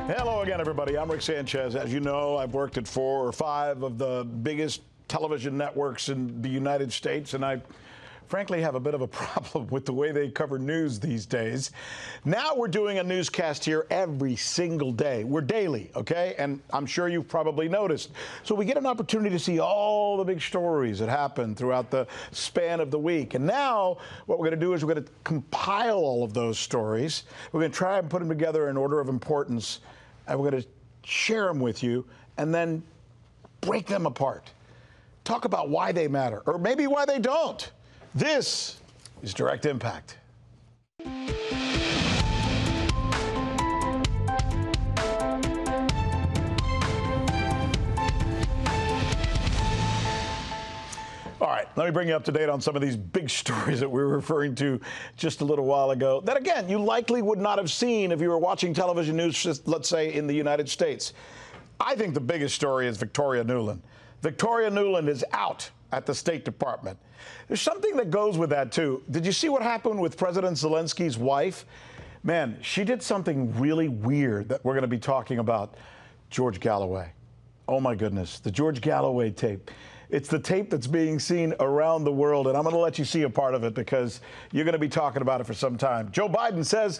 Hello again, everybody. I'm Rick Sanchez. As you know, I've worked at 4 or 5 of the biggest television networks in the United States, and I frankly have a bit of a problem with the way they cover news these days. Now we're doing a newscast here every single day. We're daily, okay? And I'm sure you've probably noticed. So we get an opportunity to see all the big stories that happen throughout the span of the week. And now what we're going to do is we're going to compile all of those stories. We're going to try and put them together in order of importance, and we're going to share them with you and then break them apart. Talk about why they matter, or maybe why they don't. This is Direct Impact. All right, let me bring you up to date on some of these big stories that we were referring to just a little while ago that, again, you likely would not have seen if you were watching television news, let's say, in the United States. I think the biggest story is Victoria Nuland. Victoria Nuland is out at the State Department. There's something that goes with that, too. Did you see what happened with President Zelensky's wife? Man, she did something really weird that we're going to be talking about. George Galloway. Oh, my goodness. The George Galloway tape. It's the tape that's being seen around the world, and I'm going to let you see a part of it because you're going to be talking about it for some time. Joe Biden says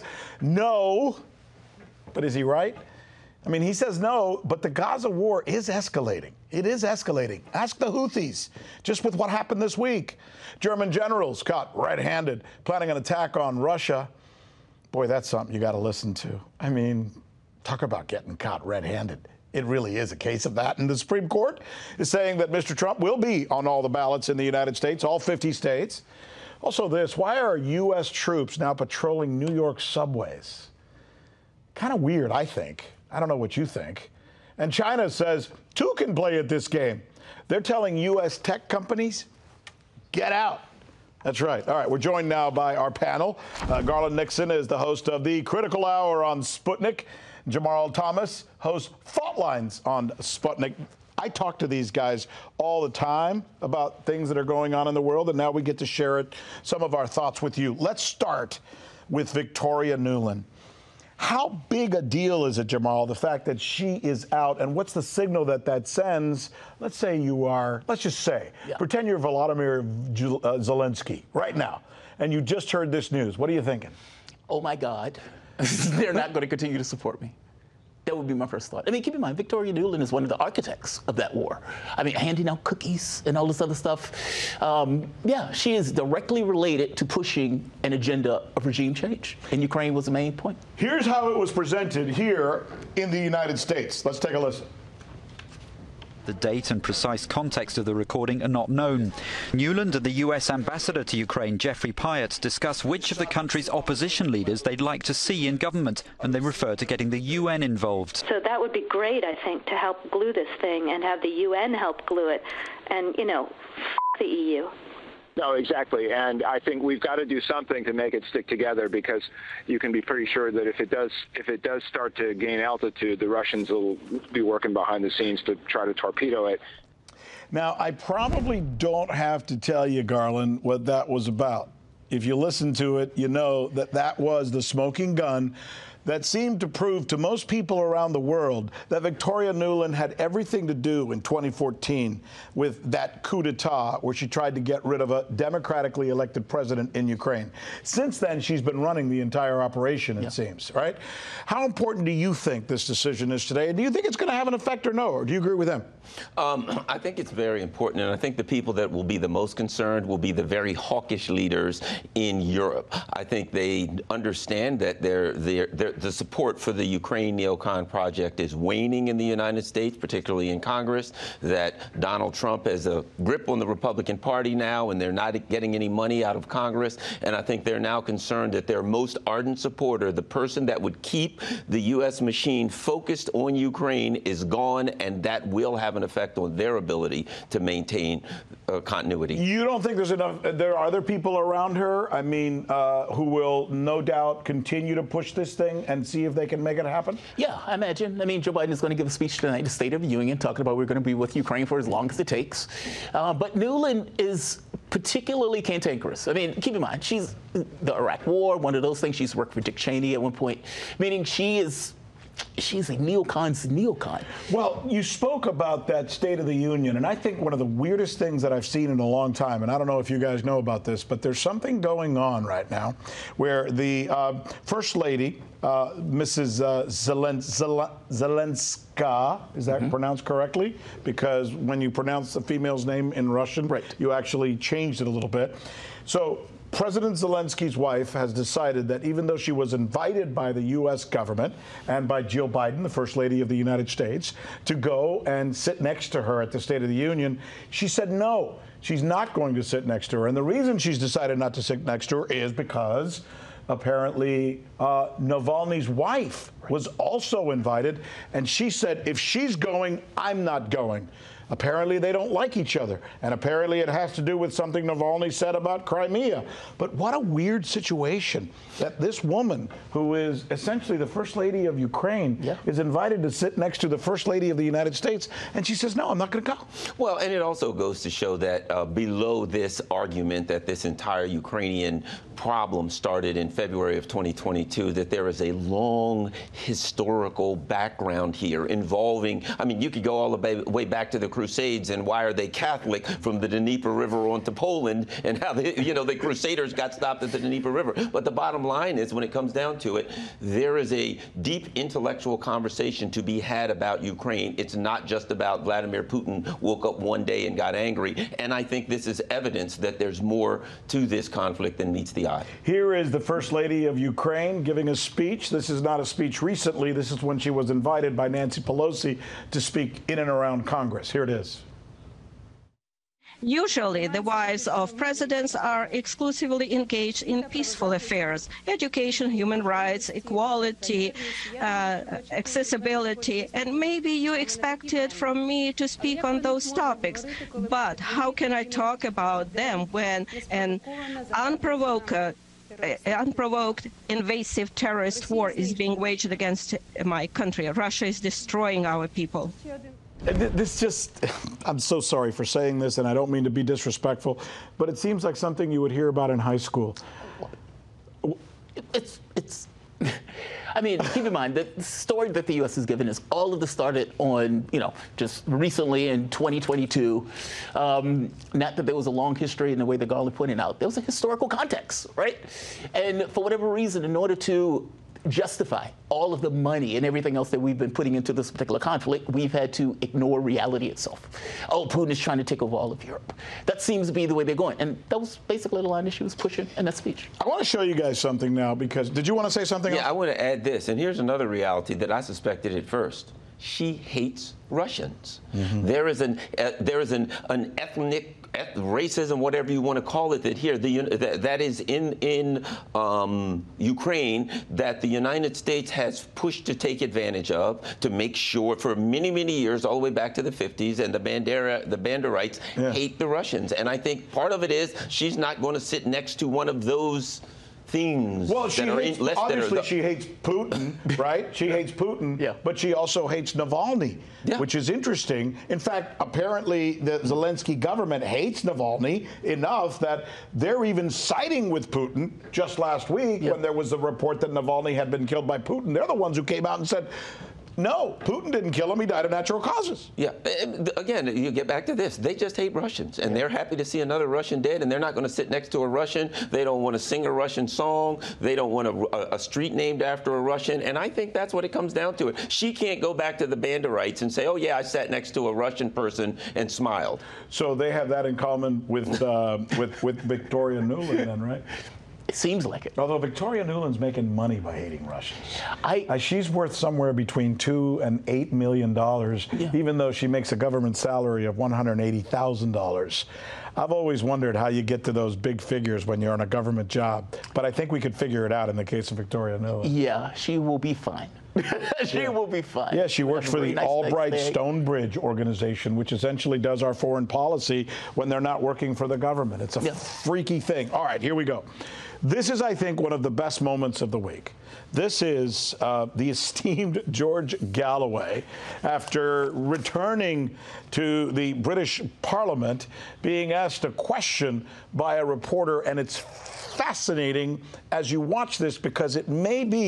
no, but is he right? I mean, he says no, but the Gaza war is escalating. It is escalating. Ask the Houthis, just with what happened this week. German generals caught red-handed, planning an attack on Russia. Boy, that's something you got to listen to. I mean, talk about getting caught red-handed. It really is a case of that. And the Supreme Court is saying that Mr. Trump will be on all the ballots in the United States, all 50 states. Also this, why are U.S. troops now patrolling New York subways? Kind of weird, I think. I don't know what you think. And China says, two can play at this game. They're telling U.S. tech companies, get out. That's right. All right, we're joined now by our panel. Garland Nixon is the host of the Critical Hour on Sputnik. Jamarl Thomas hosts Fault Lines on Sputnik. I talk to these guys all the time about things that are going on in the world, and now we get to share some of our thoughts with you. Let's start with Victoria Nuland. How big a deal is it, Jamarl, the fact that she is out, and what's the signal that that sends? Let's say you are, let's just say, pretend you're Volodymyr Zelensky right now, and you just heard this news. What are you thinking? Oh, my God. They're not going to continue to support me. That would be my first thought. I mean, keep in mind, Victoria Nuland is one of the architects of that war. I mean, handing out cookies and all this other stuff. Yeah, she is directly related to pushing an agenda of regime change. And Ukraine was the main point. Here's how it was presented here in the United States. Let's take a listen. The date and precise context of the recording are not known. Nuland and the U.S. ambassador to Ukraine, Jeffrey Pyatt, discuss which of the country's opposition leaders they'd like to see in government, and they refer to getting the UN involved. So that would be great, I think, to help glue this thing and have the UN help glue it. And, you know, the EU. No, exactly. And I think we've got to do something to make it stick together, because you can be pretty sure that if it does start to gain altitude, the Russians will be working behind the scenes to try to torpedo it. Now, I probably don't have to tell you, Garland, what that was about. If you listen to it, you know that that was the smoking gun that seemed to prove to most people around the world that Victoria Nuland had everything to do in 2014 with that coup d'etat where she tried to get rid of a democratically elected president in Ukraine. Since then, she's been running the entire operation, it seems, right? How important do you think this decision is today? And do you think it's going to have an effect or no? Or do you agree with them? I think it's very important, and I think the people that will be the most concerned will be the very hawkish leaders in Europe. I think they understand that the support for the Ukraine neocon project is waning in the United States, particularly in Congress, that Donald Trump has a grip on the Republican Party now, and they're not getting any money out of Congress. And I think they're now concerned that their most ardent supporter, the person that would keep the U.S. machine focused on Ukraine, is gone, and that will have an effect on their ability to maintain continuity. You don't think there's enough? There are other people around her, I mean, who will no doubt continue to push this thing and see if they can make it happen? Yeah, I imagine. I mean, Joe Biden is going to give a speech tonight, the State of the Union, talking about we're going to be with Ukraine for as long as it takes. But Nuland is particularly cantankerous. I mean, keep in mind, she's the Iraq War, one of those things. She's worked for Dick Cheney at one point, meaning she is she's a neocon's neocon. Well, you spoke about that State of the Union, and I think one of the weirdest things that I've seen in a long time, and I don't know if you guys know about this, but there's something going on right now where the First Lady, Mrs. Zelenska, is that pronounced correctly? Because when you pronounce a female's name in Russian, you actually changed it a little bit. So President Zelensky's wife has decided that even though she was invited by the U.S. government and by Jill Biden, the First Lady of the United States, to go and sit next to her at the State of the Union, she said no, she's not going to sit next to her. And the reason she's decided not to sit next to her is because apparently Navalny's wife was also invited, and she said, if she's going, I'm not going. Apparently they don't like each other, and apparently it has to do with something Navalny said about Crimea. But what a weird situation that this woman, who is essentially the First Lady of Ukraine, is invited to sit next to the First Lady of the United States, and she says, no, I'm not going to go. Well, and it also goes to show that below this argument that this entire Ukrainian problem started in February of 2022, that there is a long historical background here involving, I mean, you could go all the way back to the Crusades, and why are they Catholic, from the Dnieper River onto Poland, and how they, the Crusaders got stopped at the Dnieper River. But the bottom line is, when it comes down to it, there is a deep intellectual conversation to be had about Ukraine. It's not just about Vladimir Putin woke up one day and got angry. And I think this is evidence that there's more to this conflict than meets the eye. Here is the First Lady of Ukraine giving a speech. This is not a speech recently. This is when she was invited by Nancy Pelosi to speak in and around Congress. Here it is. Usually, the wives of presidents are exclusively engaged in peaceful affairs: education, human rights, equality, accessibility. And maybe you expected from me to speak on those topics. But how can I talk about them when an unprovoked invasive terrorist war is being waged against my country? Russia is destroying our people. This just, I'm so sorry for saying this, and I don't mean to be disrespectful, but it seems like something you would hear about in high school. I mean, keep in mind, the story that the U.S. has given us, all of this started on, just recently in 2022. Not that there was a long history in the way that Garland pointed out. There was a historical context, right? And for whatever reason, in order to justify all of the money and everything else that we've been putting into this particular conflict, we've had to ignore reality itself. Oh, Putin is trying to take over all of Europe. That seems to be the way they're going. And that was basically the line that she was pushing in that speech. I want to show you guys something now, because did you want to say something else? Yeah, I want to add this. And here's another reality that I suspected at first. She hates Russians. There is an ethnic racism, whatever you want to call it, that is in Ukraine, that the United States has pushed to take advantage of, to make sure for many, many years, all the way back to the 50s, and the Banderites hate the Russians. And I think part of it is she's not going to sit next to one of those things. Well, she hates, obviously she hates Putin, right? She hates Putin, but she also hates Navalny, which is interesting. In fact, apparently the Zelensky government hates Navalny enough that they're even siding with Putin. Just last week, when there was a report that Navalny had been killed by Putin, they're the ones who came out and said, no, Putin didn't kill him. He died of natural causes. Yeah. Again, you get back to this. They just hate Russians, and they're happy to see another Russian dead, and they're not going to sit next to a Russian. They don't want to sing a Russian song. They don't want a street named after a Russian. And I think that's what it comes down to. She can't go back to the Banderites and say, oh, yeah, I sat next to a Russian person and smiled. So they have that in common with Victoria Nuland, then, right? It seems like it. Although Victoria Nuland's making money by hating Russians. She's worth somewhere between $2 and $8 million, even though she makes a government salary of $180,000. I've always wondered how you get to those big figures when you're on a government job. But I think we could figure it out in the case of Victoria Nuland. Yeah, she will be fine. She will be fine. Yeah, she works for the Albright Stonebridge organization, which essentially does our foreign policy when they're not working for the government. It's a freaky thing. All right, here we go. This is, I think, one of the best moments of the week. This is the esteemed George Galloway, after returning to the British Parliament, being asked a question by a reporter, and it's fascinating as you watch this, because it may be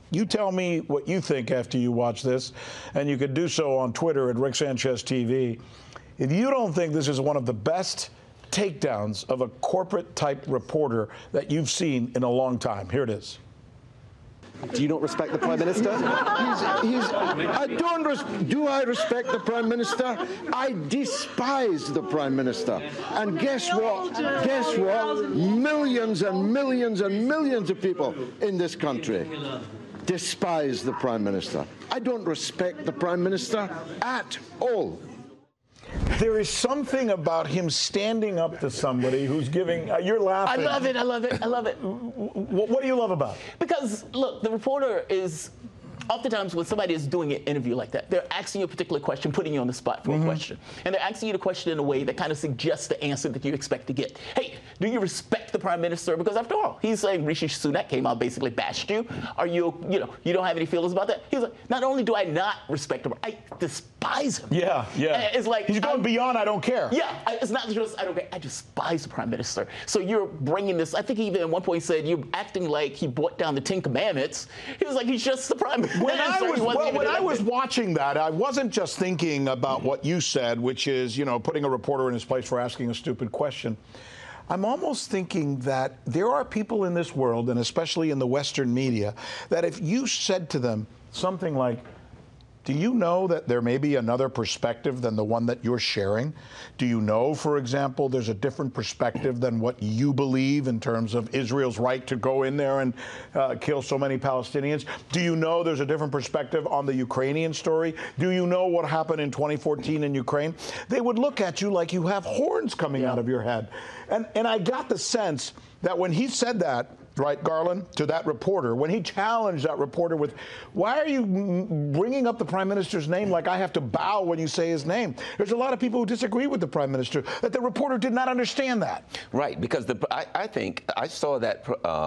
You tell me what you think after you watch this, and you could do so on Twitter at Rick Sanchez TV. If you don't think this is one of the best takedowns of a corporate-type reporter that you've seen in a long time, here it is. Do you not respect the Prime Minister? Do I respect the Prime Minister? I despise the Prime Minister. And guess what? Guess what? Millions and millions and millions of people in this country despise the Prime Minister. I don't respect the Prime Minister at all. There is something about him standing up to somebody who's giving. You're laughing. I love it. I love it. I love it. What do you love about it? Because, look, the reporter is, oftentimes when somebody is doing an interview like that, they're asking you a particular question, putting you on the spot for a question. And they're asking you the question in a way that kind of suggests the answer that you expect to get. Hey, do you respect the Prime Minister? Because after all, he's saying Rishi Sunak came out, basically bashed you. Are you don't have any feelings about that? He's like, not only do I not respect him, I despise him. Yeah. And it's like, he's going beyond I don't care. Yeah, it's not just I don't care. I despise the Prime Minister. So you're bringing this, I think he even at one point said, you're acting like he brought down the Ten Commandments. He was like, he's just the Prime Minister. When I was watching that, I wasn't just thinking about what you said, which is, putting a reporter in his place for asking a stupid question. I'm almost thinking that there are people in this world, and especially in the Western media, that if you said to them something like, do you know that there may be another perspective than the one that you're sharing? Do you know, for example, there's a different perspective than what you believe in terms of Israel's right to go in there and kill so many Palestinians? Do you know there's a different perspective on the Ukrainian story? Do you know what happened in 2014 in Ukraine? They would look at you like you have horns coming out of your head. And I got the sense that when he said that, right, Garland, to that reporter, when he challenged that reporter with, why are you bringing up the Prime Minister's name like I have to bow when you say his name? There's a lot of people who disagree with the Prime Minister, that the reporter did not understand that. Right, because I think I saw that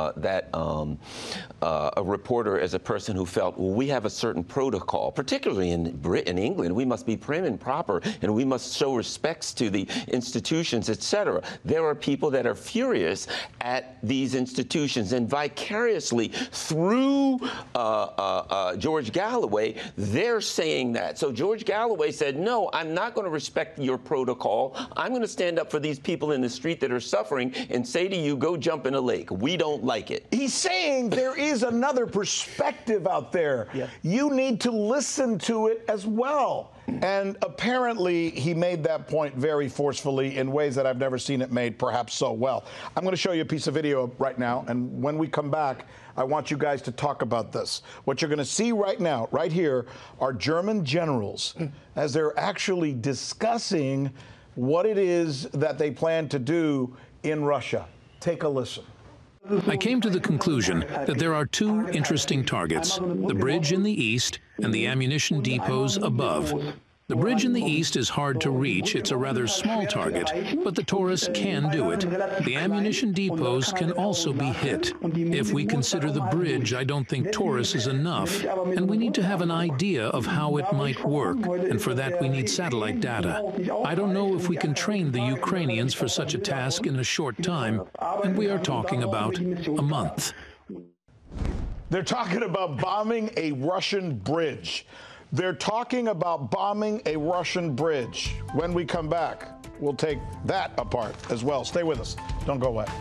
a reporter as a person who felt, well, we have a certain protocol, particularly in Britain, England, we must be prim and proper, and we must show respects to the institutions, etc. There are people that are furious at these institutions, and vicariously through George Galloway, they're saying that. So George Galloway said, no, I'm not going to respect your protocol. I'm going to stand up for these people in the street that are suffering and say to you, go jump in a lake. We don't like it. He's saying there is another perspective out there. Yeah. You need to listen to it as well. And apparently he made that point very forcefully in ways that I've never seen it made perhaps so well. I'm going to show you a piece of video right now, and when we come back, I want you guys to talk about this. What you're going to see right now, right here, are German generals as they're actually discussing what it is that they plan to do in Russia. Take a listen. I came to the conclusion that there are two interesting targets, the bridge in the east and the ammunition depots above. The bridge in the east is hard to reach. It's a rather small target, but the Taurus can do it. The ammunition depots can also be hit. If we consider the bridge, I don't think Taurus is enough, and we need to have an idea of how it might work, and for that we need satellite data. I don't know if we can train the Ukrainians for such a task in a short time, and we are talking about a month. They're talking about bombing a Russian bridge. They're talking about bombing a Russian bridge. When we come back, we'll take that apart as well. Stay with us. Don't go away.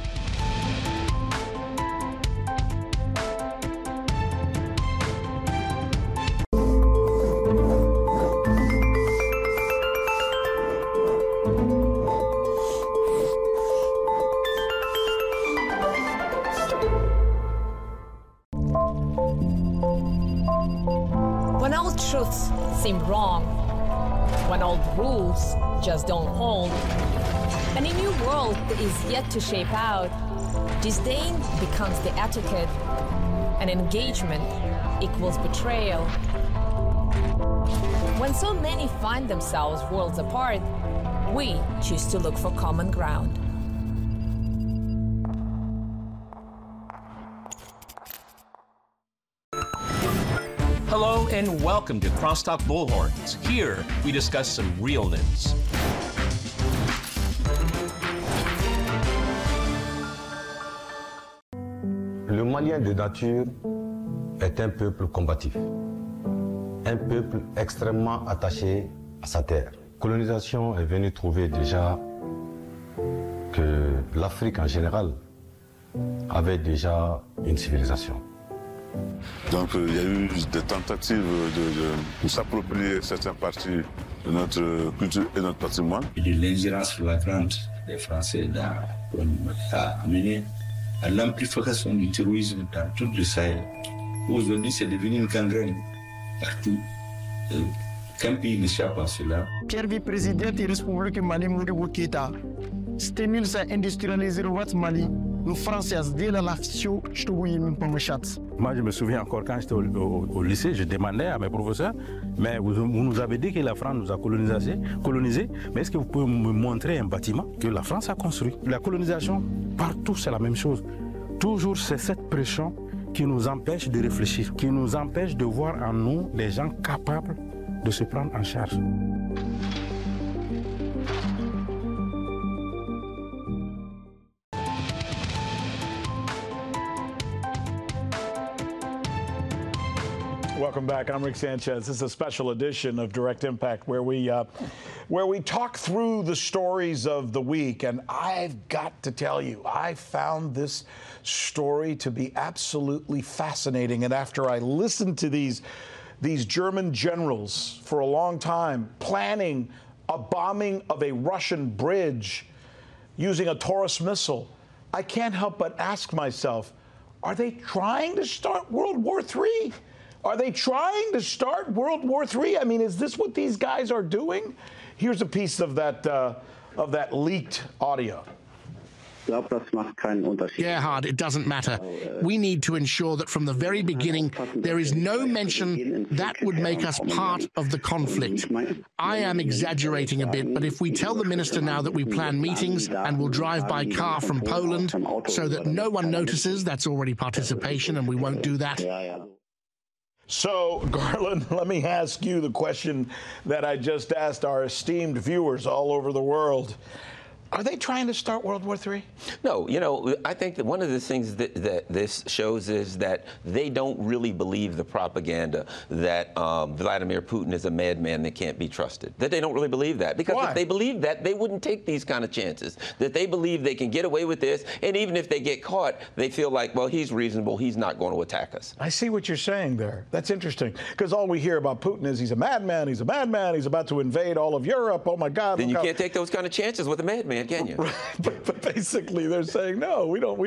When old truths seem wrong, when old rules just don't hold, and a new world is yet to shape out, disdain becomes the etiquette, and engagement equals betrayal. When so many find themselves worlds apart, we choose to look for common ground. Hello and welcome to Crosstalk Bullhorns. Here we discuss some real news. Le Malien de nature est un peuple combatif, un peuple extrêmement attaché à sa terre. La colonisation est venue trouver déjà que l'Afrique en général avait déjà une civilisation. Donc il y a eu des tentatives de s'approprier certaines parties de notre culture et notre patrimoine. L'ingérence flagrante des Français a amené à l'amplification du terrorisme dans tout le Sahel. Aujourd'hui, c'est devenu une gangrène partout. Qu'un pays n'échappe à cela. Pierre vice-président de la République Mali, Modibo Keïta, stimule sa industrialisation au Mali. Nous Français, dès l'action, je te vois même pas me chat. Moi, je me souviens encore quand j'étais au lycée, je demandais à mes professeurs, mais vous nous avez dit que la France nous a colonisé, mais est-ce que vous pouvez me montrer un bâtiment que la France a construit? La colonisation, partout, c'est la même chose. Toujours, c'est cette pression qui nous empêche de réfléchir, qui nous empêche de voir en nous des gens capables de se prendre en charge. Welcome back. I'm Rick Sanchez. This is a special edition of Direct Impact where we talk through the stories of the week. And I've got to tell you, I found this story to be absolutely fascinating. And after I listened to these German generals for a long time planning a bombing of a Russian bridge using a Taurus missile, I can't help but ask myself, are they trying to start World War III? Are they trying to start World War III? I mean, is this what these guys are doing? Here's a piece of that leaked audio. Gerhard, it doesn't matter. We need to ensure that from the very beginning there is no mention that would make us part of the conflict. I am exaggerating a bit, but if we tell the minister now that we plan meetings and will drive by car from Poland so that no one notices, that's already participation and we won't do that. So, Garland, let me ask you the question that I just asked our esteemed viewers all over the world. Are they trying to start World War III? No, you know, I think that one of the things that this shows is that they don't really believe the propaganda that Vladimir Putin is a madman that can't be trusted. That they don't really believe that. Because if they believed that, they wouldn't take these kind of chances. That they believe they can get away with this, and even if they get caught, they feel like, well, he's reasonable, he's not going to attack us. I see what you're saying there. That's interesting. Because all we hear about Putin is he's a madman, he's about to invade all of Europe. Oh, my God. Then you can't take those kind of chances with a madman, can you? Right. But basically they're saying, no,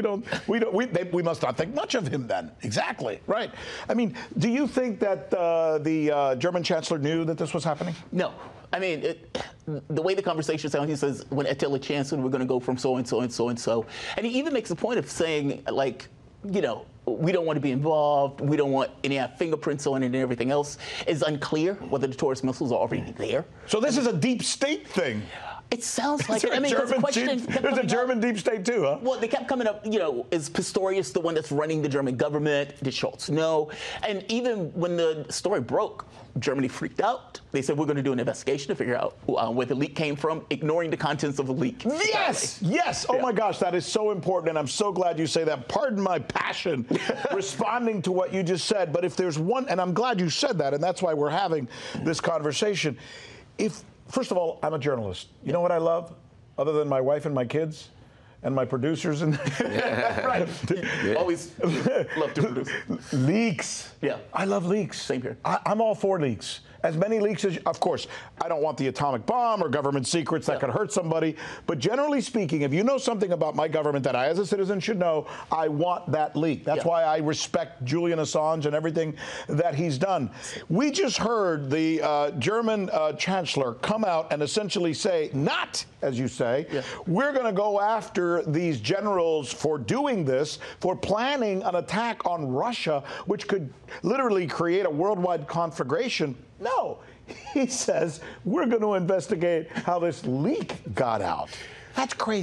we must not think much of him then. Exactly. Right. I mean, do you think that the German chancellor knew that this was happening? No. I mean, the way the conversation sounds, he says, when I tell a chancellor, we're going to go from so and so and so and so. And he even makes a point of saying, like, you know, we don't want to be involved. We don't want any fingerprints on it and everything else. It's unclear whether the Taurus missiles are already there. So this is a deep state thing. It sounds like it. I mean, there's a German deep state too, huh? Well, they kept coming up, you know, is Pistorius the one that's running the German government? Did Scholz know? And even when the story broke, Germany freaked out. They said, we're going to do an investigation to figure out where the leak came from, ignoring the contents of the leak. Yes, yes. Oh, my gosh, that is so important, and I'm so glad you say that. Pardon my passion responding to what you just said, but if there's one, and I'm glad you said that, and that's why we're having this conversation. First of all, I'm a journalist. You know what I love, other than my wife and my kids and my producers? Right. Always love to produce. Leaks. Yeah. I love leaks. Same here. I'm all for leaks. As many leaks as, of course, I don't want the atomic bomb or government secrets that could hurt somebody. But generally speaking, if you know something about my government that I, as a citizen, should know, I want that leak. That's why I respect Julian Assange and everything that he's done. We just heard the German chancellor come out and essentially say, not, as you say, we're going to go after these generals for doing this, for planning an attack on Russia, which could literally create a worldwide conflagration. No, he says we're going to investigate how this leak got out. That's crazy.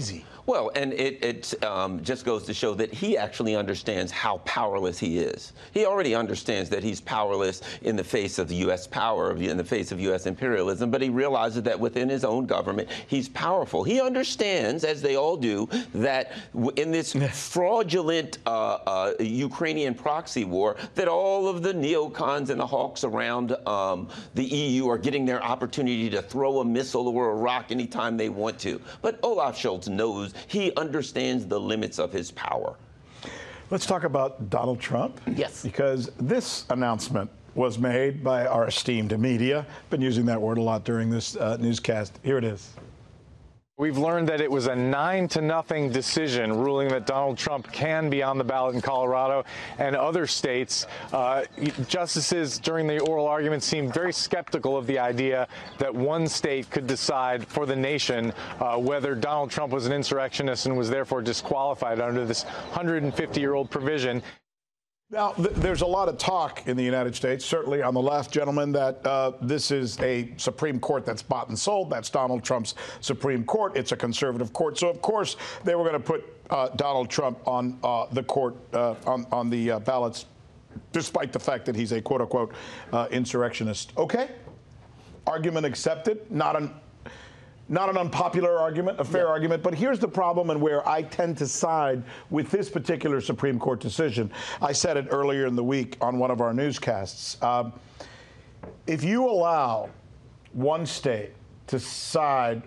Well, and it just goes to show that he actually understands how powerless he is. He already understands that he's powerless in the face of U.S. power, in the face of U.S. imperialism, but he realizes that within his own government, he's powerful. He understands, as they all do, that in this fraudulent Ukrainian proxy war, that all of the neocons and the hawks around the EU are getting their opportunity to throw a missile or a rock anytime they want to. But Olaf Scholz knows, he understands the limits of his power. Let's talk about Donald Trump. Yes. Because this announcement was made by our esteemed media. Been using that word a lot during this newscast. Here it is. We've learned that it was a 9-0 decision ruling that Donald Trump can be on the ballot in Colorado and other states. Justices during the oral argument seemed very skeptical of the idea that one state could decide for the nation whether Donald Trump was an insurrectionist and was therefore disqualified under this 150-year-old provision. Now, there's a lot of talk in the United States, certainly on the left, gentlemen, that this is a Supreme Court that's bought and sold. That's Donald Trump's Supreme Court. It's a conservative court. So, of course, they were going to put Donald Trump on the court, on the ballots, despite the fact that he's a quote-unquote insurrectionist. Okay. Argument accepted. Not an unpopular argument, a fair argument, but here's the problem and where I tend to side with this particular Supreme Court decision. I said it earlier in the week on one of our newscasts. If you allow one state to decide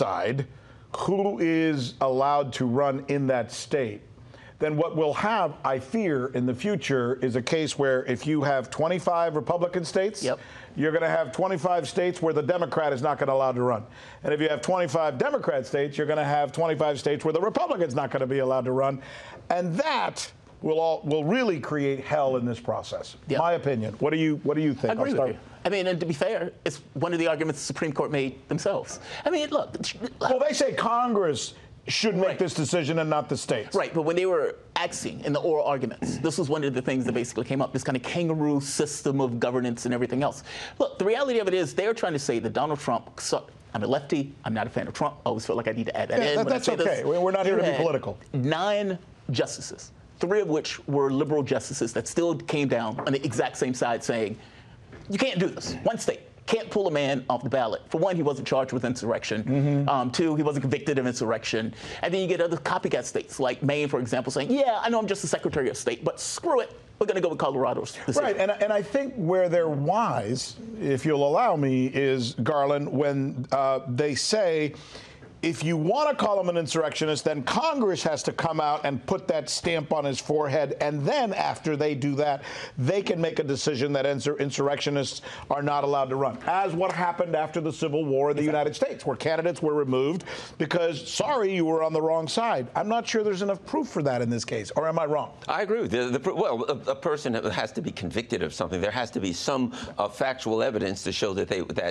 who is allowed to run in that state, then what we'll have, I fear, in the future is a case where if you have 25 Republican states, you're going to have 25 states where the Democrat is not going to allow to run. And if you have 25 Democrat states, you're going to have 25 states where the Republican's not going to be allowed to run. And that will really create hell in this process. My opinion. What do you think? I agree with you. I mean, and to be fair, it's one of the arguments the Supreme Court made themselves. I mean, look. Well, they say Congress should make this decision and not the states. Right, but when they were axing in the oral arguments, this was one of the things that basically came up, this kind of kangaroo system of governance and everything else. Look, the reality of it is they're trying to say that Donald Trump, I'm a lefty, I'm not a fan of Trump, I always feel like I need to add that in. That's okay, we're not here to be political. 9 justices, 3 of which were liberal justices that still came down on the exact same side saying, you can't do this, one state can't pull a man off the ballot. For one, he wasn't charged with insurrection. 2, he wasn't convicted of insurrection. And then you get other copycat states, like Maine, for example, saying, yeah, I know I'm just the Secretary of State, but screw it. We're going to go with Colorado's decision. Right, and I think where they're wise, if you'll allow me, is, Garland, when they say, if you want to call him an insurrectionist, then Congress has to come out and put that stamp on his forehead. And then after they do that, they can make a decision that insurrectionists are not allowed to run, as what happened after the Civil War in the United States, where candidates were removed because, sorry, you were on the wrong side. I'm not sure there's enough proof for that in this case, or am I wrong? I agree with you. Well, a person has to be convicted of something. There has to be some factual evidence to show that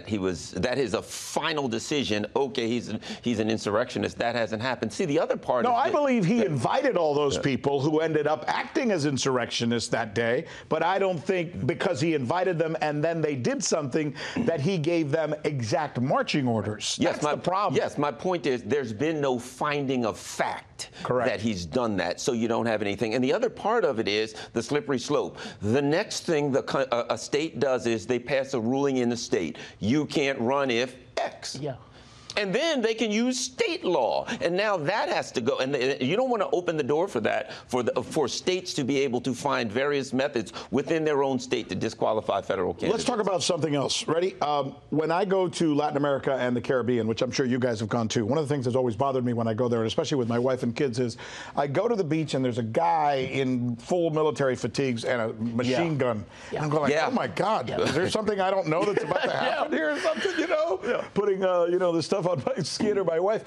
that is a final decision. Okay, he's an insurrectionist. That hasn't happened. See, the other part. No, I believe he invited all those people who ended up acting as insurrectionists that day, but I don't think because he invited them and then they did something that he gave them exact marching orders. Yes, that's the problem. Yes, my point is there's been no finding of fact that he's done that, so you don't have anything. And the other part of it is the slippery slope. The next thing a state does is they pass a ruling in the state. You can't run if X. Yeah. And then they can use state law, and now that has to go. And you don't want to open the door for that, for states to be able to find various methods within their own state to disqualify federal candidates. Let's talk about something else. Ready? When I go to Latin America and the Caribbean, which I'm sure you guys have gone to, one of the things that's always bothered me when I go there, and especially with my wife and kids, is I go to the beach and there's a guy in full military fatigues and a machine gun. And I'm going like, oh my God, is there something I don't know that's about to happen here or something, you know? Putting, this stuff on my skin or my wife.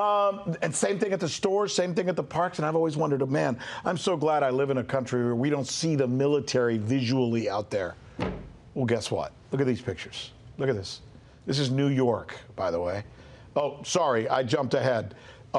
And same thing at the stores, same thing at the parks. And I've always wondered, man, I'm so glad I live in a country where we don't see the military visually out there. Well, guess what? Look at these pictures. Look at this. This is New York, by the way. Oh, sorry, I jumped ahead.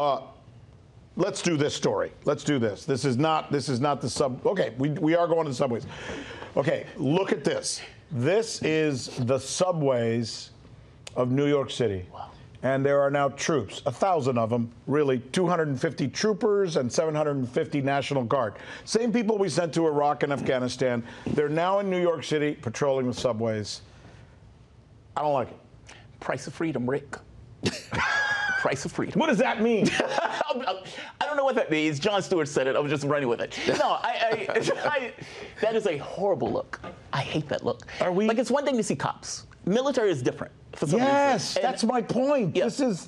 Let's do this story. Let's do this. This is not the sub. Okay, we are going to the subways. Okay, look at this. This is the subways of New York City. Wow. And there are now troops, 1,000 of them, really, 250 troopers and 750 National Guard. Same people we sent to Iraq and Afghanistan. They're now in New York City patrolling the subways. I don't like it. Price of freedom, Rick. Price of freedom. What does that mean? I don't know what that means. Jon Stewart said it. I was just running with it. No, that is a horrible look. I hate that look. Are we? Like, it's one thing to see cops. Military is different. For some yes, reason. That's my point. Yeah. This is,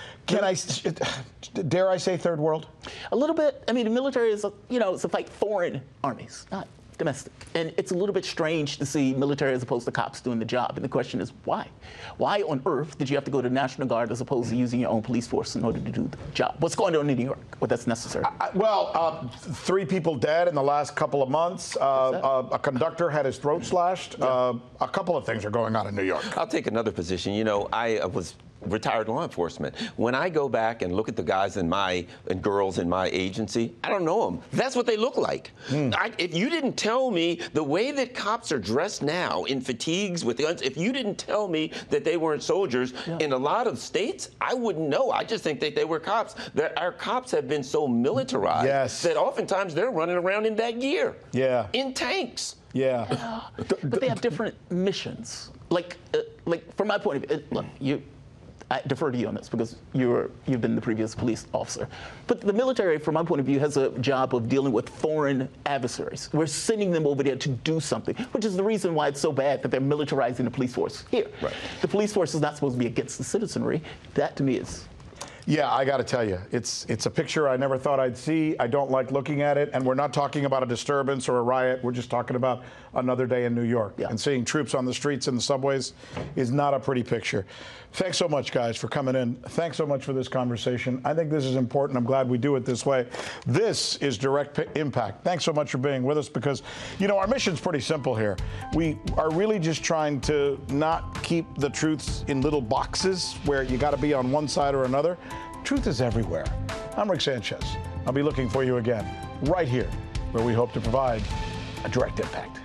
dare I say third world? A little bit. I mean, the military is, it's to fight foreign armies, not domestic. And it's a little bit strange to see military as opposed to cops doing the job. And the question is, why? Why on earth did you have to go to National Guard as opposed to using your own police force in order to do the job? What's going on in New York? Well, that's necessary. 3 people dead in the last couple of months. A conductor had his throat slashed. A couple of things are going on in New York. I'll take another position. I was retired law enforcement. When I go back and look at the guys and girls in my agency, I don't know them. That's what they look like. If you didn't tell me the way that cops are dressed now in fatigues with guns, if you didn't tell me that they weren't soldiers, in a lot of states, I wouldn't know. I just think that they were cops. Our cops have been so militarized that oftentimes they're running around in that gear. Yeah. In tanks. Yeah. But they have different missions. Like from my point of view, look, I defer to you on this because you've been the previous police officer. But the military, from my point of view, has a job of dealing with foreign adversaries. We're sending them over there to do something, which is the reason why it's so bad that they're militarizing the police force here. Right. The police force is not supposed to be against the citizenry. That, to me, is... Yeah, I got to tell you, it's a picture I never thought I'd see. I don't like looking at it. And we're not talking about a disturbance or a riot. We're just talking about another day in New York. And seeing troops on the streets and the subways is not a pretty picture. Thanks so much, guys, for coming in. Thanks so much for this conversation. I think this is important. I'm glad we do it this way. This is Direct Impact. Thanks so much for being with us because, our mission's pretty simple here. We are really just trying to not keep the truths in little boxes where you got to be on one side or another. Truth is everywhere. I'm Rick Sanchez. I'll be looking for you again right here where we hope to provide a direct impact.